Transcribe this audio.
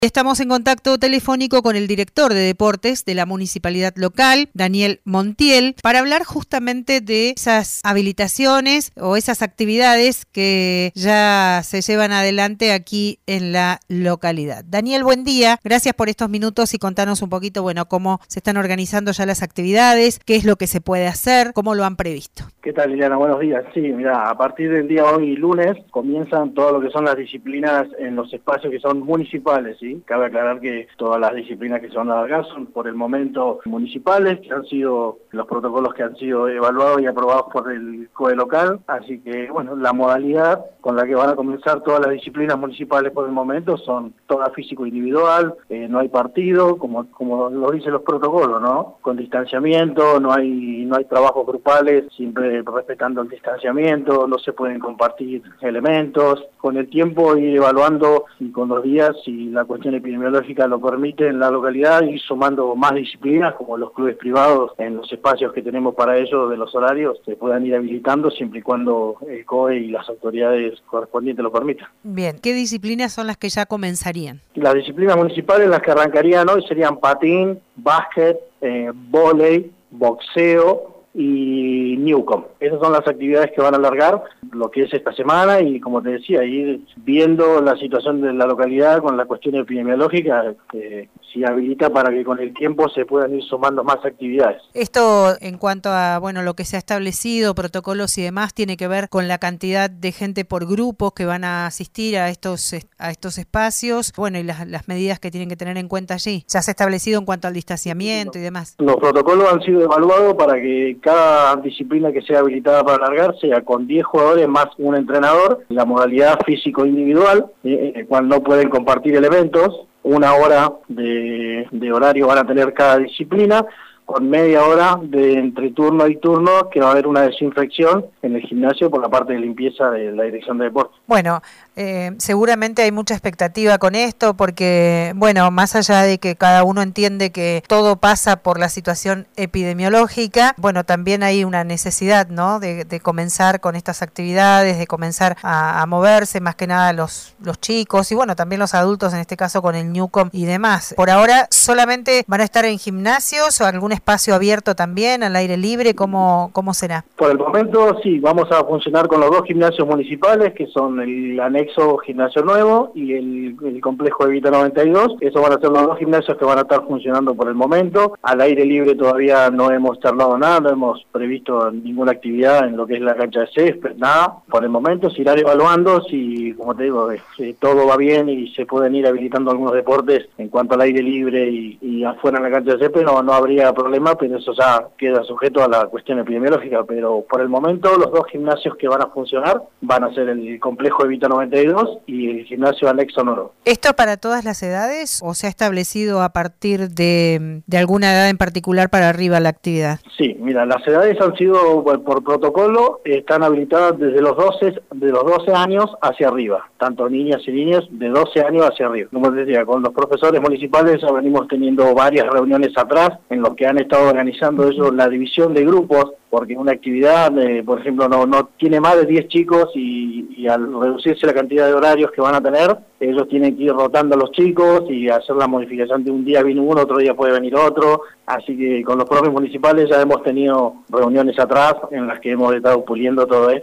Estamos en contacto telefónico con el director de deportes de la municipalidad local, Daniel Montiel, para hablar justamente de esas habilitaciones o esas actividades que ya se llevan adelante aquí en la localidad. Daniel, buen día. Gracias por estos minutos y contanos un poquito, cómo se están organizando ya las actividades, qué es lo que se puede hacer, cómo lo han previsto. ¿Qué tal, Liliana? Buenos días. Sí, mira, a partir del día hoy, lunes, comienzan todo lo que son las disciplinas en los espacios que son municipales, ¿sí? Cabe aclarar que todas las disciplinas que se van a alargar son por el momento municipales, que han sido los protocolos que han sido evaluados y aprobados por el COE local, así que, la modalidad con la que van a comenzar todas las disciplinas municipales por el momento son toda físico individual, no hay partido, como lo dicen los protocolos, ¿no? Con distanciamiento, no hay trabajos grupales, siempre respetando el distanciamiento, no se pueden compartir elementos. Con el tiempo ir evaluando y con los días, si la cuestión epidemiológica lo permite en la localidad, ir sumando más disciplinas, como los clubes privados, en los espacios que tenemos para ello de los horarios, se puedan ir habilitando siempre y cuando el COE y las autoridades correspondientes lo permitan. Bien, ¿qué disciplinas son las que ya comenzarían? Las disciplinas municipales, las que arrancarían hoy, serían patín, básquet, vóley, boxeo y Newcom. Esas son las actividades que van a alargar lo que es esta semana y, como te decía, ir viendo la situación de la localidad con la cuestión epidemiológica, que si habilita para que con el tiempo se puedan ir sumando más actividades. Esto, en cuanto a lo que se ha establecido, protocolos y demás, tiene que ver con la cantidad de gente por grupos que van a asistir a estos espacios, y las medidas que tienen que tener en cuenta allí. ¿Ya se ha establecido en cuanto al distanciamiento y demás? Los protocolos han sido evaluados para que cada disciplina que sea habilitada para alargar sea con 10 jugadores más un entrenador, la modalidad físico individual, en el cual no pueden compartir elementos, 1 hora de horario van a tener cada disciplina, con media hora de entre turno y turno, que va a haber una desinfección en el gimnasio por la parte de limpieza de la dirección de deporte. Seguramente hay mucha expectativa con esto porque, más allá de que cada uno entiende que todo pasa por la situación epidemiológica, también hay una necesidad, ¿no?, de comenzar con estas actividades, de comenzar a moverse, más que nada los chicos y, también los adultos, en este caso con el Newcom y demás. Por ahora, ¿solamente van a estar en gimnasios o algún espacio abierto también, al aire libre? ¿Cómo será? Por el momento, sí, vamos a funcionar con los 2 gimnasios municipales, que son el anexo Gimnasio Nuevo y el complejo Evita 92. Esos van a ser los 2 gimnasios que van a estar funcionando por el momento. Al aire libre todavía no hemos charlado nada, no hemos previsto ninguna actividad en lo que es la cancha de césped, nada. Por el momento se irá evaluando si, como te digo, si todo va bien y se pueden ir habilitando algunos deportes en cuanto al aire libre y afuera en la cancha de césped, no habría problema, pero eso ya queda sujeto a la cuestión epidemiológica. Pero por el momento los 2 gimnasios que van a funcionar van a ser el complejo Evita 92 y el gimnasio anexo Noro. ¿Esto para todas las edades o se ha establecido a partir de alguna edad en particular para arriba la actividad? Sí, mira, las edades han sido por protocolo, están habilitadas desde los 12 años hacia arriba, tanto niñas y niños de 12 años hacia arriba. Como te decía, con los profesores municipales ya venimos teniendo varias reuniones atrás en los que han estado organizando ellos la división de grupos, porque una actividad, por ejemplo, no tiene más de 10 chicos y al reducirse la cantidad de horarios que van a tener, ellos tienen que ir rotando a los chicos y hacer la modificación de un día viene uno, otro día puede venir otro, así que con los propios municipales ya hemos tenido reuniones atrás en las que hemos estado puliendo todo esto